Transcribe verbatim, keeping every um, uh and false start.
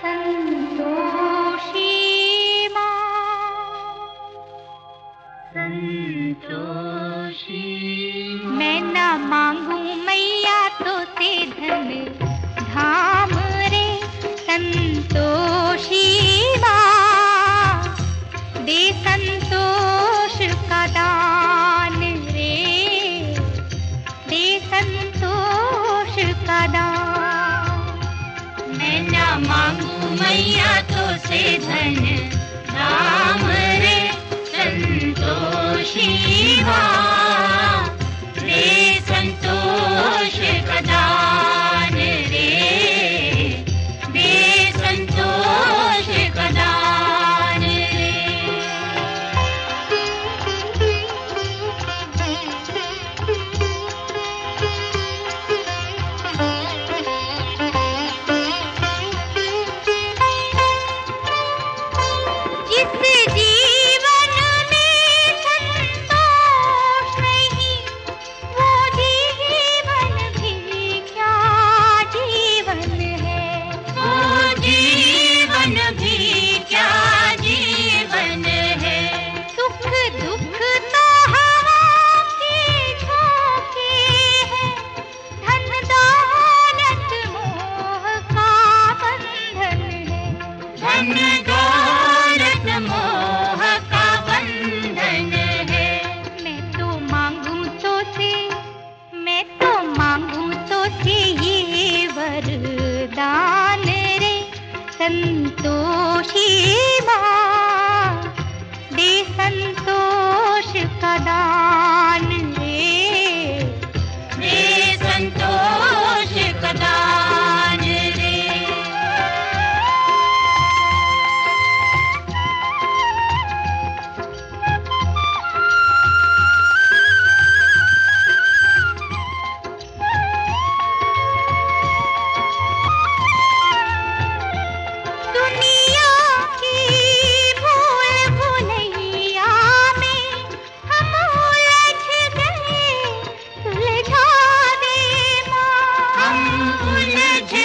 संतोषी माँ, संतोषी मैं न मांगू मैया तो से धन धाम रे। संतोषी माँ दे संतोष का दान रे, दे संतोष का दान। मैं न मांगू मैया तो से धन धाम रे। संतोषी माँ दे संतोष का दान रे, दे संतोष का दान रे। जिस जीवन में संतोष नहीं वो जीवन भी क्या जीवन है, वो जीवन भी क्या जीवन है। सुख दुख तो हवा की झोंके है, धन दौलत मोह का बंधन है, धन दौलत मोह का बंधन है। मैं तो मांगू तो से, मैं तो मांगू तो से ये वरदान रे। संतोषी माँ दे संतोष का दान रे, दे संतोष का दान रे। दुनिया की भूल भुलैया में हम उलझ गए, सुलझा दे माँ। हम उलझ